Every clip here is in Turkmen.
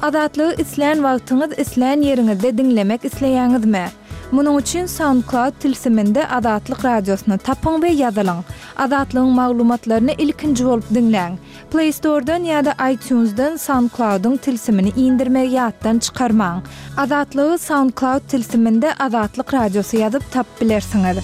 Adatlygy isleýän wagtyňyz isleýän ýeriňizde dinlemek isleýäňizmi? Munuň üçin SoundCloud tilsiminde Adatlyk radiosyny tapyň we ýazylyň. Adatlygyň maglumatlaryny ilkinji bolup dinleň. Play Store'dan ýa-da iTunes'dan SoundCloud'un tilsimini indirmek ýatdan çykarmaň. Adatlygy SoundCloud tilsiminde Adatlyk radiosy ýazyp tap bilersiňiz.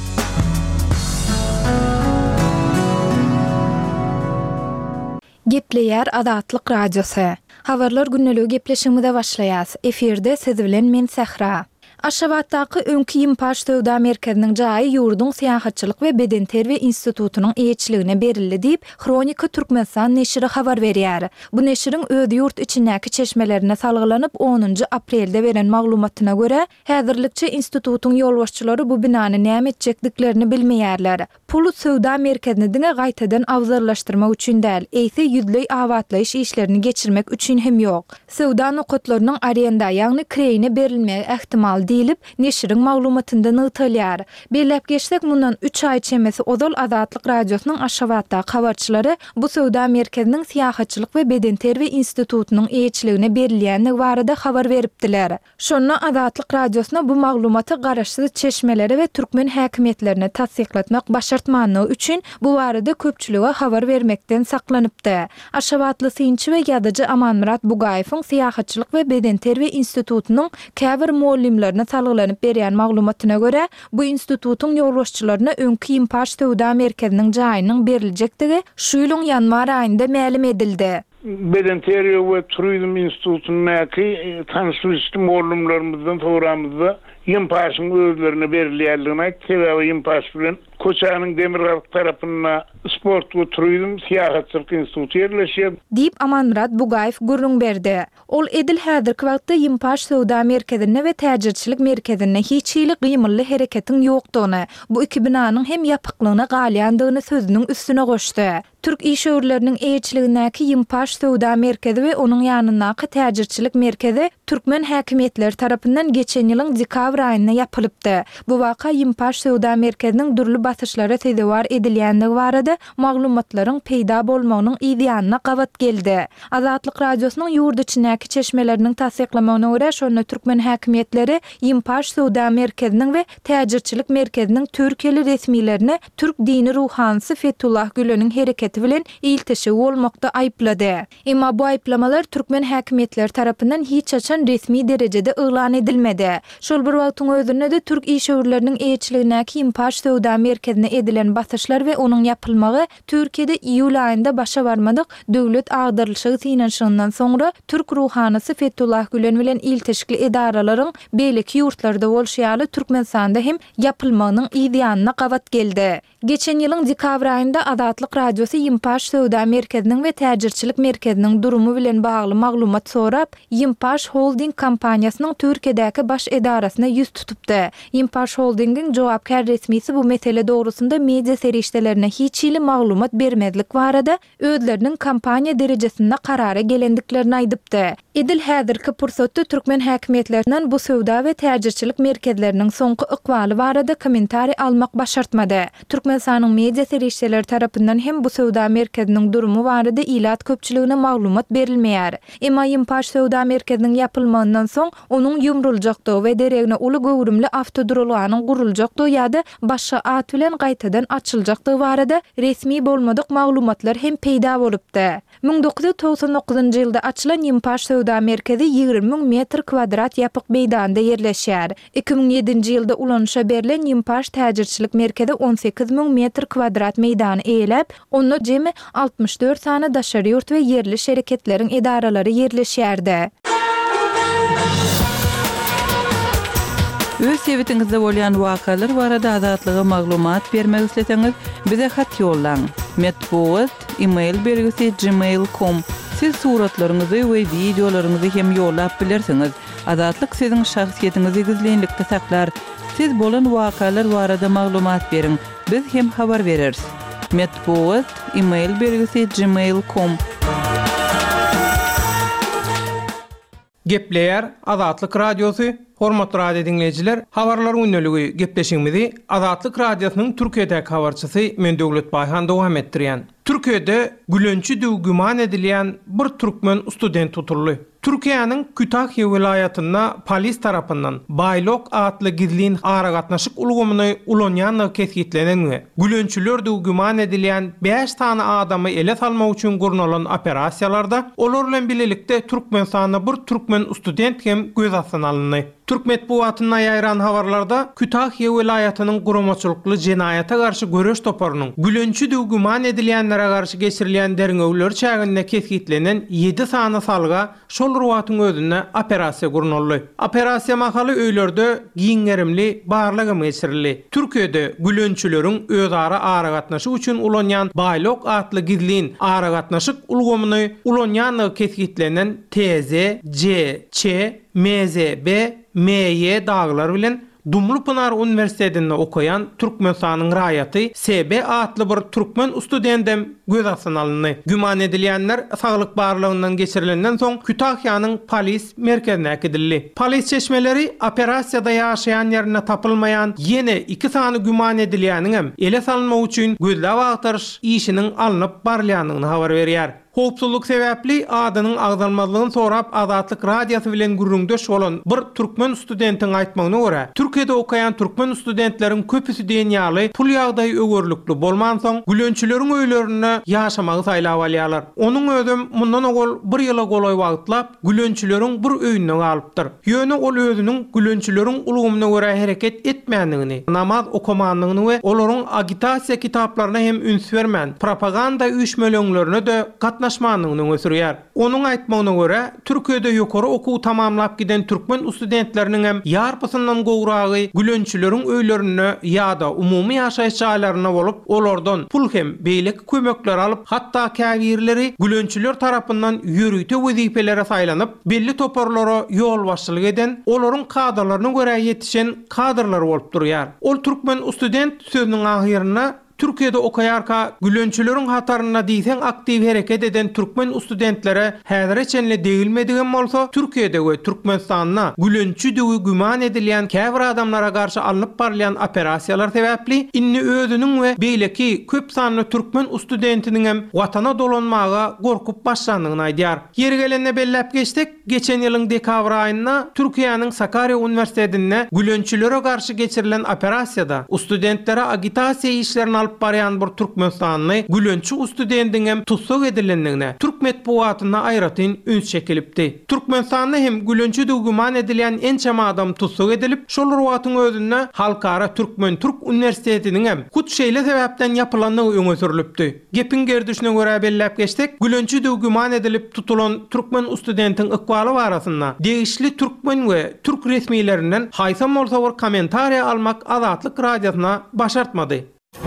Gepleýär Adatlyk radiosu. Habarlar günneligi gepleşigimizde başlaýas. Eferde siz bilen men Sahra. Aşgabatdaky öňki Ýympaş Söwda merkeziniň jaýy ýurdun Syýahatçylyk we Beden terbiýe institutunyň eýetçiligine berildi diýip Kronika Türkmenistan neşri habar berýär. Bu neşriň öýdi ýurt içindäki çeşmelerine salgylanyp 10 aprelde beren maglumatyna görä, häzirlikçe institututyň ýolbaşçylary bu binany näme etjekdiklerini bilmeýärler. Pulu Söwda merkezini diňe gaýtadan awzarlaşdyrmak üçin däl, eýse ýüzlüý awatlaýyş işlerini geçirmek üçin hem ýok. Söwda nokatlarynyň arenda, ýagny kreyine berilmegi ähtimal diýilip neşriň maglumatynda nytalýar. Belläp geçsek mundan 3 ay çemesi Odol Adatlyk radiosynyň Aşgabatda habarçylary bu Söwda merkeziniň Syýahatçylyk we Beden terbiýe institutunyň eýetçiligine berilýänligi barada habar beripdiler. Şonda Adatlyk radiosyna bu maglumaty garaşsyz çeşmeleri we türkmen häkimetlerine tasdiklatmak başartmanlygy üçin bu barada köpçülige habar bermekden saklanypdy. Aşgabatly synçy we ýazyjy Amanmurat Bugaýewiň Syýahatçylyk we Beden terbiýe institutunyň käbir muallimleri salgylanyp berýän maglumatyna görä, bu institututyň ýolbaşçylaryna öňki Ýympaş Söwda merkeziniň jaýynyň beriljekdigi şu ýylyň ýanwar aýynda ma'lum edildi. Beden terbiýe we turizm institutunyňky tanışlyk muallimlerimizden soramyzda Ýympaşyň özlerine berilýärligine sebäbi Ýympaş bilen Koçanyň Demirgalyk tarapyna sport we turizm Syýahatçylyk instituty ýerleşýär diýip Amanmurat Bugaýew gurrun berdi. Ol edil häzirki wagtda Ýympaş Söwda merkezine we täjirçilik merkezine hiç ýyly gymylly hereketiň ýokdugyny, bu iki binanyň hem ýapyklygyna galýandygyny sözüniň üstüne goşdy. Türk iş öwürleriniň eýetçiligindäki Ýympaş Söwda merkezi we onuň ýanyndaky täjirçilik merkezi türkmen häkimetleri tarapyndan geçen ýylyň dekabr aýynda ýapylypdy. Bu waka Ýympaş Söwda merkeziniň durly basışlara tezewar edilýändigi barada maglumatlaryň peýda bolmagynyň ideýanyna gabat geldi. Adatlyk radiosynyň ýurt içindäki çeşmeleriniň tasdiklamagyna görä şonu türkmen häkimetleri Ýympaş Söwda merkeziniň we täjirçilik merkeziniň Türkiýeli resmilerini Türk dini ruhanysy Fethullah Gülen'iň hereketi bilen iltişi bolmakda aýplady. Emma bu aýplamalar türkmen häkimetleri tarapyndan hiç açan resmi derejede elan edilmedi. Şol bir wagtyň özünde de Türk iş öwürleriniň eýetçiligindäki Ýympaş Söwda merkezine edilen basışlar we onuň ýapylmagy Türkiýede iýul aýynda başa barmadyk döwlet agdarlyşygy synanşyndan soňra Türk ruhanysy Fethullah Gülen bilen iltişikli edaralaryň beýleki ýurtlarda bolşýaly Türkmenistanda hem ýapylmagynyň ideýanyna gabat geldi. Geçen ýylyň dekabr aýynda Adatlyk radiosy Ýympaş Söwda merkeziniň we täjirçilik merkeziniň durumy bilen bagly maglumat sorap, Ýympaş Holding kompaniýasynyň Türkiýedäki baş edarasyna ýüz tutupdy. Ýympaş Holdingiň jogapkar resmisi bu mesele dogrusunda media serişdelerine hiç ýyly maglumat bermedlik barada özleriniň kompaniýa derejesinde karara gelendiklerini aýdypdy. Edil häzirki pursatda türkmen häkimetlerinden bu Söwda we täjirçilik merkezleriniň soňky ykbaly barada kommentari almak başartmady. Türkmenistanyň media serişdeleri tarapyndan hem bu Söwda merkeziniň durumy barada ilat köpçüligine maglumat berilmeýär. Emma Ýympaş Söwda merkeziniň ýapylmagyndan soň onuň ýumruljakdygy we deregine uly gowrumly awtoduralganyň guruljakdygy ýa-da başga at bilen gaýtadan açyljakdygy barada resmi bolmadyk maglumatlar hem peýda bolupdy. 1999-njy ýylda açylan Ýympaş Söwda merkezi 20 000 metr kvadrat ýapyk meýdanda ýerleşýär. 2007-nji ýylda ulanışa berilen Ýympaş täjirçilik merkezi 18 000 metr kvadrat meýdany eýlep, onda jemi 64 sany daşary ýurt we yerli şereketleriň edaralary ýerleşýärdi. Öz sebetiňizde bolýan wakalar barada adatlyga maglumat bermek isleseňiz, bize hat ýollaň. Metbuat email bergisi gmail.com. Siz suratlaryňyzy we videolaryňyzy hem ýollap bilersiňiz. Adatlyk siziň şahsiýetiňizi gizlenlikde saklar. Siz bolan wakalar barada maglumat beriň. Biz hem habar bereriz. Metbuat email bergisi gmail.com. Gepleýär Adatlyk radiosu. Hormatly radio dinleyijiler, habarlar günneligi gepleşigimizi Adatlyk radiosynyň Türkiýedäki habarçysy men Döwlet Baýhan dowam etdirýän. Türkiýede gülönçi diw güman edilýän bir türkmen student tutuldy. Türkiýanyň Kütahya vilayatynda polis tarapyndan Baylok atly gizlin aragatnaşyk ulgamyny ulanýanlygy kesgitlenen we gülönçüler güman edilýän 5 tane adamy ele salmak üçin gurnulan operasiýalarda olar bilen bilelikde Türkmenistanda bir türkmen student hem göz astyna alyndy. Türk metbuatyna ýaýran habarlarda Kütahya vilayatynyň guramaçylykly jenaýata garşy göreş toparynyň gülönçü güman edilýänlere garşy geçirilýän derňöwler çäginde kesgitlenen 7 sany salga şol ruwatyň özünde operasiýa gurnuldy. Operasiýa mahaly öýlerde giňerimli barlygym geçirildi. Türkiýede gülönçüleriň özara aragatnaşyk üçin ulanýan Baylok atly gizlin aragatnaşyk ulgamyny ulanýanlygy kesgitlenen TZ, C, Ç, MZB, MY daglar bilen Dumlupınar Üniversitetinde okuyan Türkmenistanyň raýaty SB atly bir türkmen studentem göz astyna alyndy. Güman edilýänler saglyk barlygyndan geçirilenden soň Kütahyanyň polis merkezine gidildi. Polis çeşmeleri operasiýada ýaşaýan ýerine tapylmaýan ýene 2 sany güman edilýäniň hem ele salynmak üçin gözläp agtaryş işiniň alınıp barlýanyny habar berýär. Howpsuzlyk sebäpli adynyň agdalmalygyny sorap Azatlyk radiosy bilen gürrüňdeş bolan bir türkmen studentiň aýtmagyna görä, Türkiýede okaýan türkmen studentleriň köpüsi dünýäli pul ýagdaý ögörlükli bolman soň gülönçüleriň öýlerine ýaşamagy saýlap alýarlar. Onuň özüm mundan ogol bir ýyla golaý wagtlap gülönçüleriň bir öýüne galypdyr. Ýöne ol özüniň gülönçüleriň ulgamyna görä hereket etmänligini, namaz okamanlygyny we olaryň agitasiýa kitaplaryna hem üns bermän, propaganda üýtmelerine de gatnaşmanlygyny ösürýär. Onuň aýtmagyna görä, Türkiýede ýokary okuw tamamlap giden türkmen studentleriniň hem ýarpysyndan gowragy gülönçüleriň öýlerine ýa-da umumy ýaşaýyş ýaýlaryna bolup, olardan pul hem beýlek kömekler alyp, hatda käbirleri gülönçüler tarapyndan ýürüýte wezifelere saýlanyp, belli toparlara ýol başçylyk eden, olaryň kadrlaryna görä ýetişen kadrlar bolup durýar. Ol türkmen student sözüniň ahyryna Türkiýede okaýarka gülönçüleriň hataryna diýsen aktiw hereket eden türkmen studentlere häzirçenle degilmedigen bolsa, Türkiýede we Türkmenistanda gülönçü güman edilýän käbir adamlara garşy alınıp barlayan operasiýalar sebäpli inni özüniň we beýleki köp sanly türkmen studentiniň hem watana dolanmaga gorkup başlandygyny aýdýar. Ýeri gelende belläp geçdik, geçen ýylyň dekabr aýynda Türkiýanyň Sakarya Üniversitetinde gülönçülere garşy geçirilen operasiýada studentlere agitasiýa işlerini baryan bir Türkmenistanly gülönçü studentiň hem tutsak edilendigine Türk metbuatyna aýratyn üns çekilipdi. Türkmenistanda hem gülönçü güman edilýän ençe adam tutsak edilip, şol ruwatyň özünde halkara Türk Üniversitetiniň hem hut şeýle sebäpden ýapylandygy öňe sürilipdi. Gepin gerdişine görä belläp geçdik, gülönçü güman edilip tutulan türkmen studentiň ykbaly barasynda degişli türkmen we türk resmiýetlerinden haýsam bolsa bir kommentariýa almak Azatlyk radiosyna başartmady.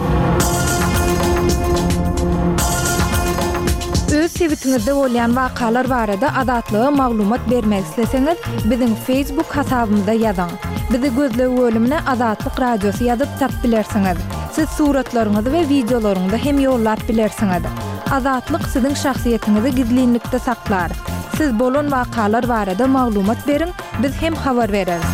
Öz sebitiňizde bolýan wakalar barada azatlyga maglumat bermek isteseňiz, biziň Facebook hasabymyzda ýazyň. Bizi gözlegi bölümine Azatlyk radiosy ýazyp tap bilersiňiz. Siz suratlaryňyzy we videolaryňyzy hem ýollap bilersiňiz. Azatlyk siziň şahsiýetiniňizi gizlinlikde saklar. Siz bolan wakalar barada maglumat beriň, biz hem habar bereriz.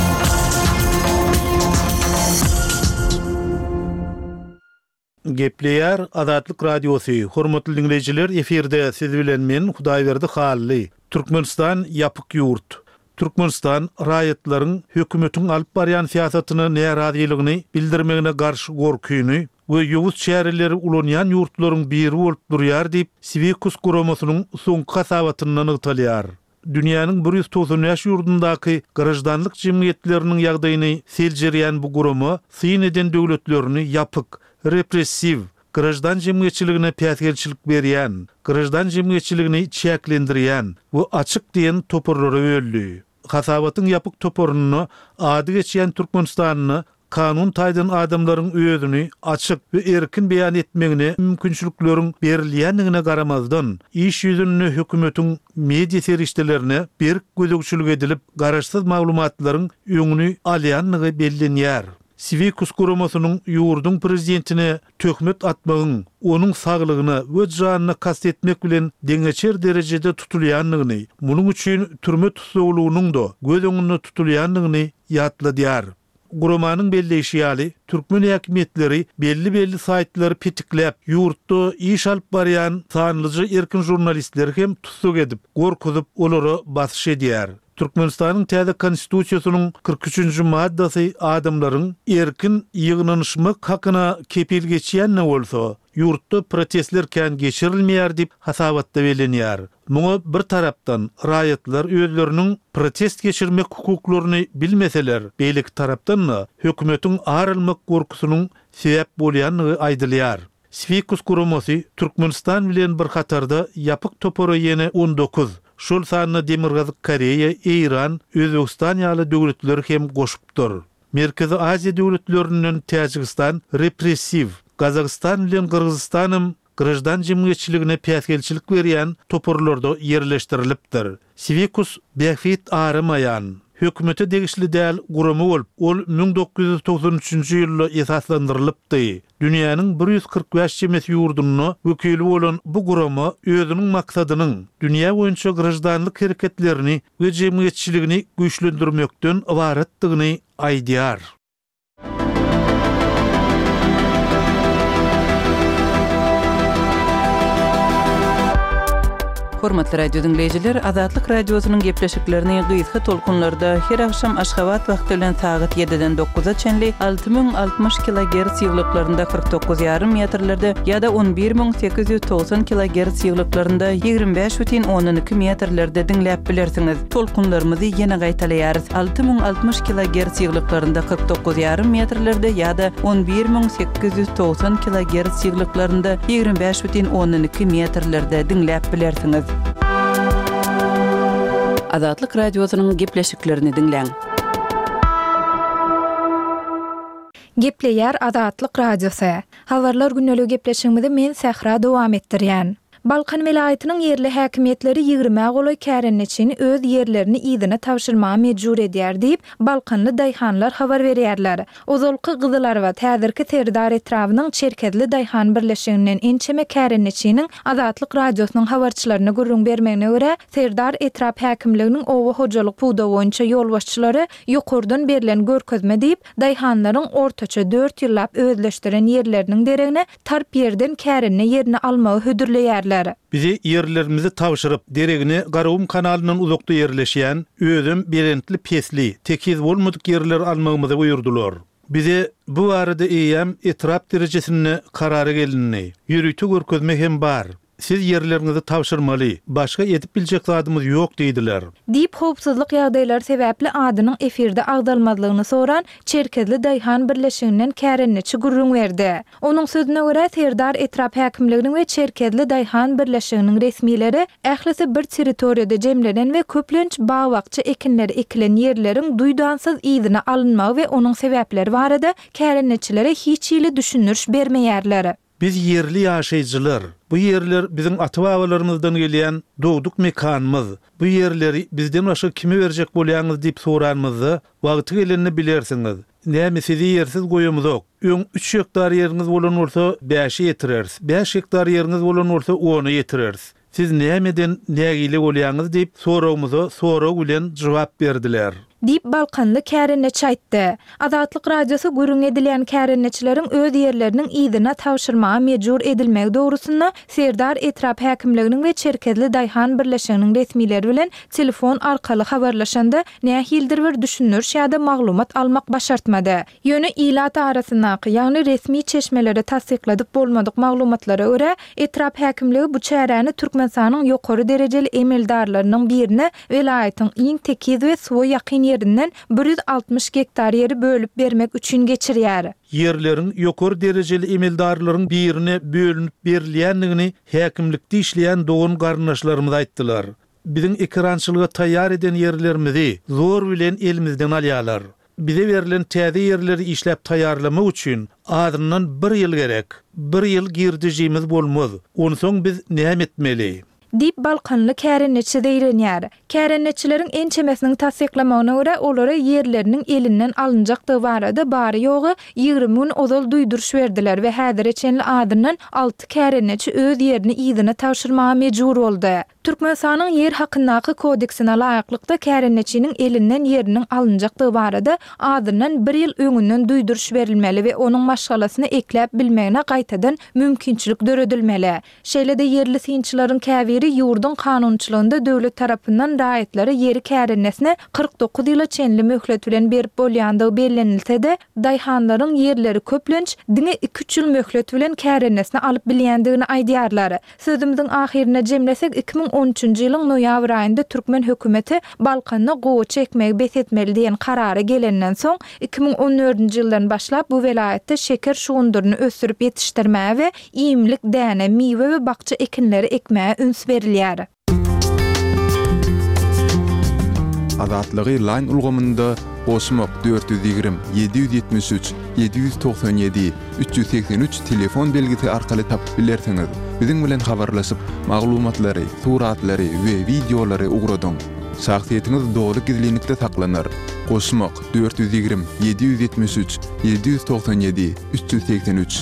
Gepleýär Azatlyk radiosy. Hormatly dinleýijiler, eferde siz bilen men Hudaýberdi Hally. Türkmenistan ýapyk ýurt. Türkmenistan raýatlaryň hökümetiň alyp barýan siýasatyny näraziligini bildirmegine garşy gorkuýuny we ýowuz şäherleri ulanýan ýurtlaryň biri bolup durýar diýip Sivikus guramasynyň soňky hasabatyndan ygtalýar. Dünýäniň 190 ýaş ýurdundaky garajdanlyk jemgyýetleriniň ýagdaýyny seljerýän bu gurama syň eden döwletlerini ýapyk, repressiv, grajdan jemgyýetçiligine päsgelçilik berýän, grajdan jemgyýetçiligini çäklendirýän we açyk diýen toporlara böldi. Hasabatyň ýapyk toporuny ady geçýän Türkmenistanyny kanun taýdan adamlaryň özüni açyk we erkin beýan etmegine mümkinçilikleriň berilýändigine garamazdan iş ýüzünde hökümetiň media serişdelerine bir gözegçilik edilip garaşsyz maglumatlaryň öňüni alýanlygy bellenýär. Sivikus guramasynyň ýurdun prezidentine töhmet atmagyň onuň saglygyna we janyna kastetmek bilen deňeçer derejede tutulýanlygyny, munyň üçin türme tutuklugynyň da göz öňünde tutulýanlygyny ýatladýar. Gurumanyň belleşi ýaly türkmen häkimetleri belli saytları pitikläp, ýurtda iş alyp barýan sanlyjy erkin jurnalistler hem tutsuk edip, gorkuzyp olary basyş edýär. Türkmenistanyň täze konstitusiýasynyň 43-nji maddasy adamlaryň erkin ýygnanyşmak hakyna kepil geçýän bolsa, ýurtda protestlerken geçirilmeýär dip hasabatda belenýär. Muňa bir tarapdan raýatlar özleriniň protest geçirmek hukuklaryny bilmeseler, beýlik tarapdan hökümetiň arylmak gorkusynyň sebäp bolýanlygy aýdylýar. Svikus Kurumosi Türkmenistan bilen bir hatarda yapyk topary ýene 19. Şol sanyna Demirgazyk Koreýa, Iran, Özbegistan ýaly döwletler hem goşupdyr. Merkezi Aziýa döwletlerinden Täjikistan repressiv, Kazakistan bilen Kyrgyzstanım grajdan jemgyýetçiligine päsgelçilik berýän toporlarda ýerleşdirilipdir. Svikus bähfit aramaýan, hökümete degişli däl gurumy bolup, ol 1993-nji ýylda esaslandyrylypdy. Dünýäniň 145 jemes ýurduny wekili bolan bu gurumy özüniň maksadynyň dünýä boýunça grajdanlyk hereketlerini we jemgyýetçiligini güýçlendirmekden ibaretdigini aýdýar. Hormatly radio dinleyijiler, Azatlyk radiosynyň gepleşiklerini gysga tolkunlarda her akşam Aşgabat wagty bilen saat 7-den 9-a çenli 6060 kHz ýyglyklarynda 49,5 metrlerde ýa-da 11890 kHz ýyglyklarynda 25,12 metrlerde dinläp bilersiňiz. Tolkunlarymyzy ýene gaýtalýarys. 6060 kHz ýyglyklarynda 49,5 metrlerde ýa-da 11890 kHz ýyglyklarynda 25,12 metrlerde dinläp bilersiňiz. Azatlyk radiosynyň gepleşiklerini dinleň. Gepleýär Azatlyk radiosu. Habarlar günnelik gepleşigimizi men Sähra dowam etdirýän. Balkan welaýatynyň ýerli häkimetleri 20 goly kärenneçini öz ýerlerini ýygyna tapşyrmaga mejbur edýär diýip Balkanly daýhanlar habar berýärler. Ozalky gyzylar we täzirki Serdar etrawynyň çerkezli daýhan birleşiginiň ençeme kärenneçiniň Azatlyk radiosynyň habarçylaryna gurrun bermegine görä, Serdar etrap häkimliginiň owa hojalyk puda boýunça ýolbaşçylary ýokurdan berilen görkezme diýip daýhanlaryň ortaça 4 ýyllap özleşdiren ýerleriniň deregine tarp ýerden kärenne ýerini almagy hödürleýärler. Bizi yerlerimizi tavşırıp deregini Garawum kanalynyň uzakda ýerleşýän özüm berentli pesli, tekiz bolmadyk yerler almagymyzy buyurdular. Bize bu arada etrap derejesini karara gelinni. Ýürüýti görkezme hem bar. Siz yerlerinizi tavşyrmaly, başga edip biljek zadymyz ýok diýdiler. Diýip howpsuzlyk ýagdaýlary sebäpli adynyň efirde agdalmadlygyny soran Çerkezli daýhan birleşiginiň kärenneçi gurrun berdi. Onuň sözüne görä Serdar etrap häkimliginiň we Çerkezli daýhan birleşiginiň resmileri ählisi bir territoriýada jemlenen we köplenç bagwakça ekinleri ekilen ýerleriň duýdansyz ýygyna alynmagy we onuň sebäpleri barada kärenneçilere hiç ýyly düşünürş bermeýärler. Biz yerli ýaşaýjylar, bu yerler bizim ata-babalarymyzdan gelýän dowduk mekanymyz. Bu yerleri bizden başga kime berjek bolýaňyz diýip soranmyzy wagty gelende bilersiňiz. Näme sizi yersiz goýamyzok. Öň 3 hektar ýeriňiz bolan bolsa 5 ýetireriz. 5 hektar ýeriňiz bolan bolsa 10 ýetireriz. Siz nämeden nägili bolýaňyz diýip sorawmyza soraw bilen jogap berdiler. Diýip Balkanly kärenneçi aýtdy. Azatlyk radiosu gurrun edilen kärenneçileriň öz ýerleriniň ýygyna tapşyrmaga mejbur edilmegi dogrusynda Serdar etrap häkimliginiň we Çerkezli daýhan birleşiginiň resmileri bilen telefon arkaly habarlaşanda nähildir bir düşünürş ýa-da maglumat almak başartmady. Ýöne ilat arasyndaky, ýagny resmi çeşmelere tasdikladyp bolmadyk maglumatlara görä, etrap häkimligi bu çäräni Türkmenistanyň ýokary derejeli emeldarlarynyň birine welaýatyň iň tekiz we suwa ýakyn ýerinden 160 hektar ýeri bölüp bermek üçin geçirýär. Yerlerin ýokary derejeli emeldarlaryň birine bölünip berilýändigini häkimlikde işleýän dogun garnaşlarymyz aýtdylar. Biziň ekrançylyga taýýar eden yerlerimizi zor bilen elimizden alýarlar. Bize verilen täze yerleri işläp taýýarlamak üçin adından 1 ýyl gerek. 1 ýyl girdijimiz bolmaz. Onsoň biz näme etmeli? dip balkanlı kärenneçi deýrenýär. Kärenneçilerin en çemesiniň tasdiklamagyna görä olara yerleriniň elinden alınjakdygy barada bary ýogy 20 gün ozal duýduruş berdiler we häzir çenli adynyň 6 kärenneçi öz yerini ýygyna taşyrmaga mejbur boldy. Türkmenistanyň yer hakyndaky kodeksine laýyklykda kärenneçiniň elinden yeriniň alınjakdygy barada adynyň 1 ýyl öňünden duýduruş berilmeli we onuň maşgalasyny ekläp bilmegine gaýtadan mümkinçilik döredilmeli. Şeýle-de yerli synçylaryň käbiri ýurdun kanunçylygynda döwlet tarapyndan raýatlary yeri kärennesine 49 ýyla çenli möhlet bilen berip bolýandygy bellenilse-de, daýhanlaryň yerleri köplenç diňe 2-3 ýyl möhlet bilen kärennesine alyp bilýändigini aýdýarlar. Sözümizin ahirine jemlesek 2013-nji ýylyň noýabr aýynda Türkmen hökümeti Balkanyna gowy çekmegi besetmeli diýen karara gelenden soň 2014-nji ýyldan başlap bu welaýatda şeker şugunduryny ösürip ýetişdirmäge we iýimlik däne, miwe we bakça ekinleri ekmäge üns berilýär. Azatlygy line ulgamynda Osmok 420 773 797 383 telefon belgisi arkaly tapyp bilersiňiz. Biziň bilen habarlaşyp maglumatlary, suratlary we videolary ugradyň. Şahsiýetiniz dogry gizlilikde saklanır. Osmok 420 773 797 383.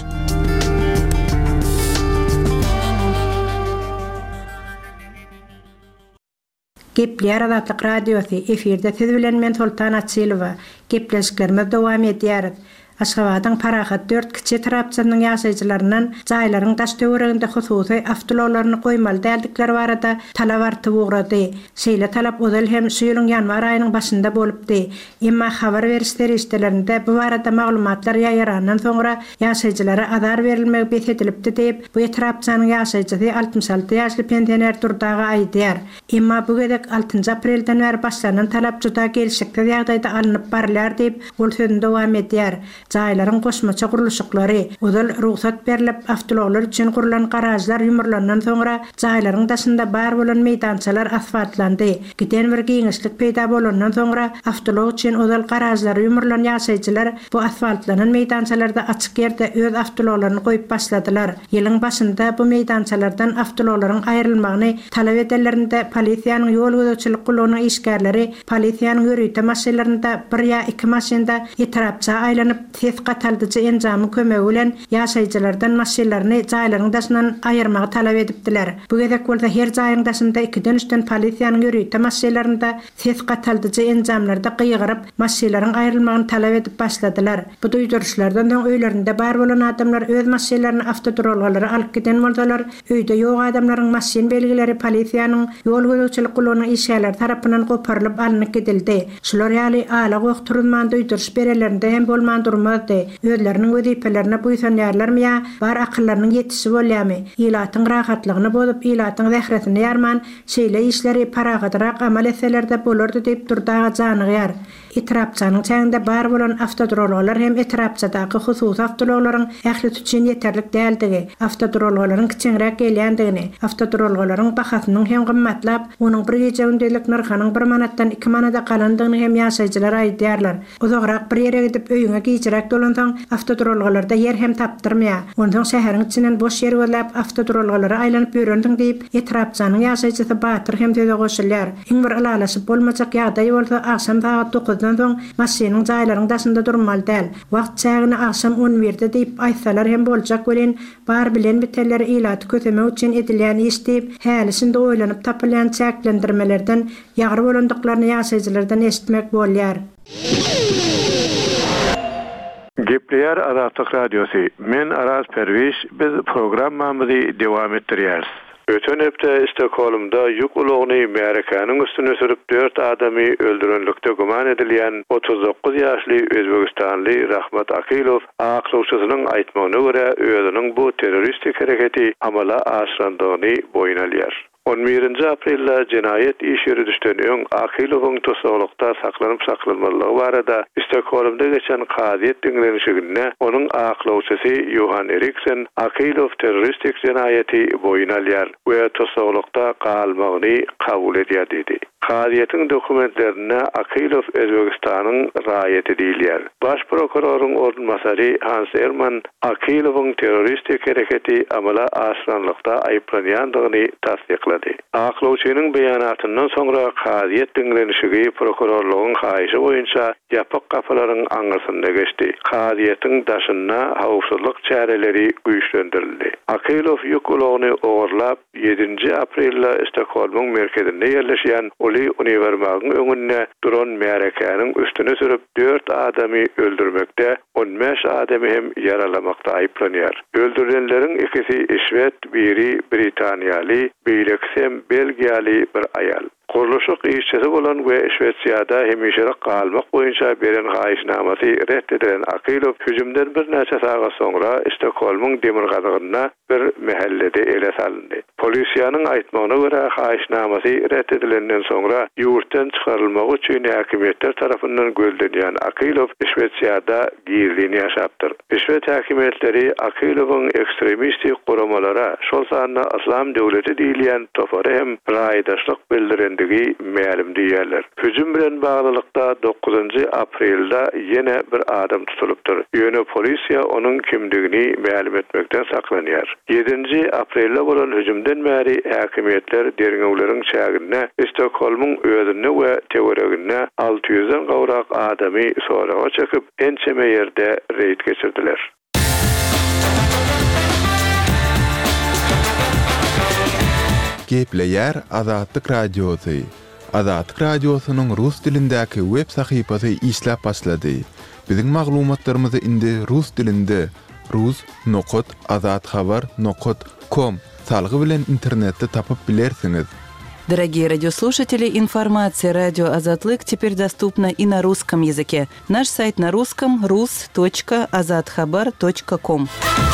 Gepler Azatlyk Radiosu efirde siz bilen men Sultan Atsylywa gepleşiklerimiz dowam edýär. Aşgabatyň Parahat 4 kiçi tarapçynyň ýaşaýjylaryndan jaýlaryň daş töwereginde hususy avtolawlaryny goýmaly däldikleri barada talap artyp ugrady. Şeýle talap özel hem şu ýylyň ýanwar aýynyň başynda bolupdy. Emma habar berişleri işlerinde bu barada maglumatlar ýaýrandan soňra ýaşaýjylara azar berilmegi besedilipdi diýip bu tarapçynyň ýaşaýjysy 66 ýaşly pensioner durdagy aýdýar. Emma bu gedek 6 aprelden beri başlanan talap juda gelişikli ýagdaýda alınıp barlar diýip ol sözünde dowam edýär. Jaýlaryň goşmaça guruluşyklary, özel ruhsat berilip avtolawlar üçin gurulan garajlar ýumurlandan soňra jaýlaryň daşynda bar bolan meýdançalar asfaltlandy. Giden bir giňişlik peýda bolandan soňra avtolaw üçin özel garajlar ýumurlan ýaşaýjylar bu asfaltlanan meýdançalarda açyk ýerde öz avtolawlaryny goýup başladylar. Ýylyň başynda bu meýdançalardan avtolawlaryň aýrylmagyny talap edenlerinde polisiýanyň ýol gözäçilik gulunyň işgärleri polisiýanyň ýörüýte maşynlarynda 1 ýa 2 maşynda etrapça aýlanyp ses gataldyjy enjamy kömegi bilen ýaşaýjylardan maşynlaryny jaýlaryň daşyndan aýyrmagy talap edipdiler. Bu gezek bolsa her jaýyň daşynda 2-den 3-den polisiýanyň ýörüýte maşynlarynda ses gataldyjy enjamlarda gyýgyryp maşynlaryň aýrylmagyny talap edip başladylar. Bu duýduruşlardan soň öýlerinde bar bolan adamlar öz maşynlaryny avtodrolgalary alyp giden bolsalar, öýde ýok adamlaryň maşyn belgileri polisiýanyň ýol gözäçilik gulunyň işgärleri tarapyndan goparylyp alynyp gidildi. Şular ýaly ala gokturulman duýduruş berelerinde hem bolman durmady. Özleriniň wezipelerini buýsanýarlarmy ýa bar akyllarynyň ýetişi bolýarmy? Ýylatyň rahatlygyny bozup, ýylatyň zähretini ýarman, şeýle işleri paragatrak amal etselerde bolardy diýip durdagy janygyar. Etrapçanyň çäňinde bar bolan avtodrolgalar hem etrapçadaky hususy avtolawlaryň ähli üçin ýeterlik däldigi, avtodrolgalaryň kiçiňrek gelýändigini, avtodrolgalaryň bahasynyň hem gymmatlap, onuň bir gece gündelik narxanyň 1 manatdan 2 manata galandygyny hem ýaşaýjylar aýdýarlar. Uzakrak bir ýere gidip öýüňe giýjirek dolansaň, avtodrolgalarda yer hem tapdyrmaya. Ondan şäheriň içinden boş yer bolap avtodrolgalary aýlanyp ýörendiň diýip etrapçanyň ýaşaýjysy Batyr hem söze goşulýar. Iň bir alalaşyp bolmajak ýagdaý bolsa akşam saat 9-dan soň maşynyň jaýlaryň daşynda durmaly däl. Wagt çägini akşam 11-de diýip aýtsalar hem boljak bilen bar bilen bitelleri ýylaty kötemek üçin edilýän iş diýip hälisinde oýlanyp tapylýan çäklendirmelerden ýagry bolandyklaryny ýaşaýjylardan eşitmek bolýar. Gepler Azatlyk Radiosu. Men Aras Perwiş, biz programmamyzy dowam etdirýäris. Ötön hepde Stockholmda ýük ulugyny Amerikanyň üstüne sürüp 4 adamy öldürenlikde guman edilýän 39 ýaşly Özbegistanly Rahmat Akylow aklawçysynyň aýtmagyna görä özüniň bu terroristik hereketi amala aşyrandygyny boyun alýar. 11 aprelde cinayet iş yeri düşten öň Akylowyň tosaglykda saklanıp saklanmalygy barada Stockholmda geçen kadyet diňlenişigine onuň aklawçysy Johan Eriksen Akylow terroristik cinayeti boyun alýar we tosaglykda galmagyny kabul edýär dedi. Qadiyetin dokumentlerine Akilov Özbekistan'ın raýat edilýär. Baş prokurorun orunmasary Hans Erman Akilov'un teröristik hereketi amala asranlykda aýplanýandygyny tasdiklady. Aklawçynyň beýanatyndan soňra qadiyet diňlenişigi prokurorlugyň haýyşy boýunça ýapyk gapalaryň aňyrsynda geçdi. Qadiyetin daşyna hawpsuzlyk çäreleri güýçlendirildi. Akilov ýokulagyny ogurlap 7 aprelde Stockholmyň merkezinde ýerleşýän Oli uniwermagyň öňünde duran märekäniň üstüne sürüp 4 adamy öldürmekde, 15 adamy hem yaralamakda aýplanýar. Öldürilenleriň ikisi İsveç, biri Britaniýaly, biri hem Belgiýaly bir aýal. Kuruluşuk işçisi bolan we Şwetsiýada hemişelik galmak boýunça beren haýyşnamasy reddedilen Akilov hüjümden bir näçe sagat soňra Stockholmyň demir gadygyna bir mahallede ele salyndy. Polisiýanyň aýtmagyna görä haýyşnamasy reddedilenden soňra ýurtdan çykarylmak üçin häkimetler tarapyndan gözlenýän Akilov Şwetsiýada gizlini ýaşapdyr. Şwed häkimetleri Akilowyň ekstremistik goramalara, şol sanna Islam döwleti diýilýän topary hem raýdaşlyk bildiren ma'lum diýerler. Hüjüm bilen baglykda 9 aprelde ýene bir adam tutulupdyr. Ýöne polisiýa onuň kimdigini ma'lum etmekden saklanýar. 7 aprelde bolan hüjümden bäri häkimetler derňewleriň çägine Stockholmyň özüne we tegeregine 600-den gowrak adamy soraga çekip ençeme ýerde reýt geçirdiler. Gepleýär Azatlyk Radiosy. Azatlyk Radiosynyň rus dilindäki web sahypasy işläp başlady. Biziň maglumatlarymyzy indi rus dilinde rus.azatxabar.com salgy bilen internetde tapyp bilersiňiz. Дорогие радиослушатели, информация «Радио Азатлык» теперь доступна и на русском языке. Наш сайт на русском rus.azatxabar.com.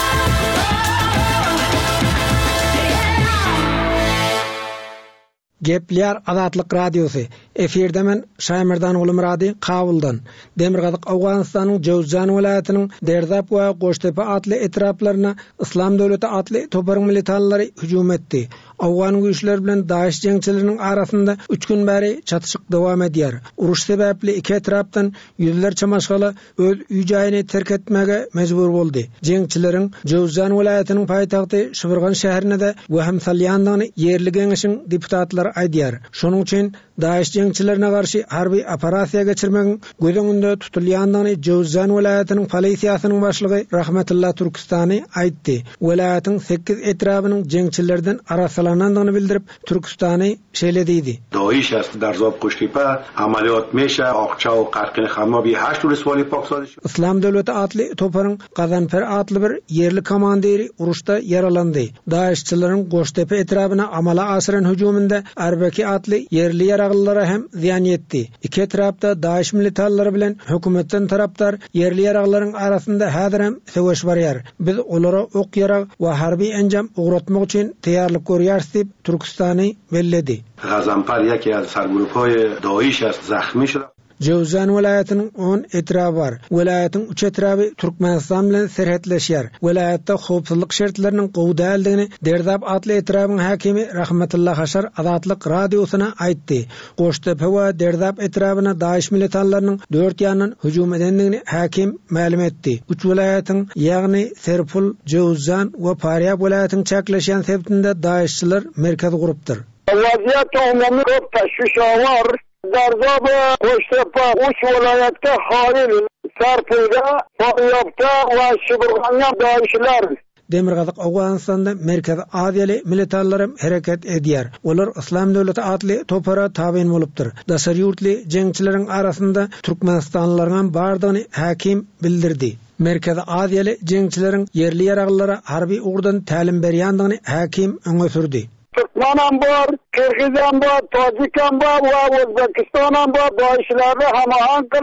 Gepler Azatlyk Radiosu. Eferde men Şaýmyrdan Ulumrady Kabuldan. Demirgazyk Awganystanyň Jowzjan welaýatynyň Derdap we Goştepe atly etraplaryna Islam döwleti atly toparyň militantary hüjüm etdi. Awgan güýçler bilen Daesh jeňçileriniň arasynda 3 gün bäri çatışyk dowam edýär. Uruş sebäpli iki etrapdan ýüzlerçe maşgala öz üý jaýyny terk etmege mejbur boldy. Jeňçileriň Jowzjan welaýatynyň paýtagty Şybyrgan şäherine de wehem salýandygyny ýerli geňeşiň deputatlary aýdýar. Şonuň üçin Daesh jeňçilerine garşy harby operasiýa geçirmegiň gözüňünde tutulýandygyny Jowzjan welaýatynyň polisiýasynyň başlygy Rahmetullah Türkistany aýtdy. Welaýatyň 8 etrabynyň jeňçilerden arasalanandygyny bildirip Türkistany şeýlediydi. Daesh dar zob Qo'shtepa amaliyot meşe Aqça we Qarqin Hamabi 8 uluswali paksady. Islam döwleti atly toparyň Gazanfer atly bir yerli komandiri uruşda yaralandy. Daeshçilerin Qo'shtepe etrabyna amala asyran hüjüminde Arbaki atly yerli yaraglylara hem ziyan yetdi. İki etrapda Daesh militantary bilen hökümetden tarapdar yerli yaraglaryň arasynda häzir hem söwüş barýar. Biz olara ok yarag we harby enjam ugratmak üçin taýýarlyk görýäris diýip Türkistany belledi. Gazanfer ýeki az sargurupy Daesh zahmy şuda. Jowzjan welaýatynyň 10 etrapy bar. Welaýatyň 3 etrapy Türkmenistan bilen serhetleşýär. Welaýatda howpsuzlyk şertleriniň gowdaldygyny Derdap atly etrapyň häkimi Rahmetullah Haşar Azatlyk Radiosyna aýtdy. Goştepe we Derdap etrapyna Daesh militantlarynyň 4 ýandan hüjüm edendigini häkim ma'lum etdi. 3 welaýatyň ýagny Serpul, Jowzjan we Faryab welaýatyň çäkleşýän sebäpinde Daeshçiler merkez gurupdyr. Vaziyet umumy çok taşwişawar. Derdap Qo'shtepe 3 viloyatda halil Sarpulda, Faryabda we Şybyrganda daýyşlar. Demirgazyk Awganystanda Merkez Aziýaly militantlar hereket edýär. Olar Islam döwleti atly topara tabyn bolupdyr. Daşary ýurtly jeňçileriň arasynda Türkmenistanlylaryň bardygyny häkim bildirdi. Merkez Aziýaly jeňçileriň yerli yaraglylara harby ugurdan tälim berýändigini häkim öňe sürdi. Türkmenistan var, Kırgızistan var, Tacikistan var ve Özbekistan var. Daesh'lerle hamahang kılıp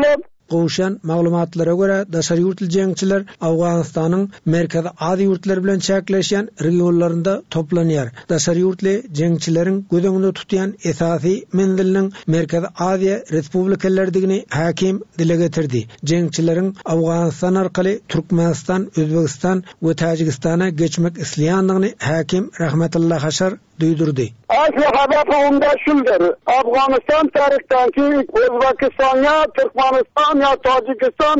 gowşan maglumatlara göre daşary ýurtly jeňçiler Awganystanyň merkezi ady ýurtlar bilen çäkleşýän regionlarynda toplanýar. Daşary ýurtly jeňçileriň gödeňinde tutýan esasy menziliniň merkezi Aziýa respublikalaryndagyny hakim dile getirdi. Jeňçileriň Awganystan arkaly Türkmenistan, Özbegistan we Tajikistana geçmek isleýändigini hakim Rahmetullah Haşar duydurdy. Asli hedef onda şudur. Afganistan tarihten ki Özbekistan ya Türkmenistan ya Tacikistan.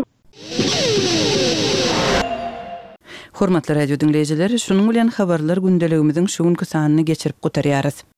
Hormatly radio dinleyijiler, şunuň bilen habarlar gündeligimiziň şu günkü sanyny geçirip gutarýarys.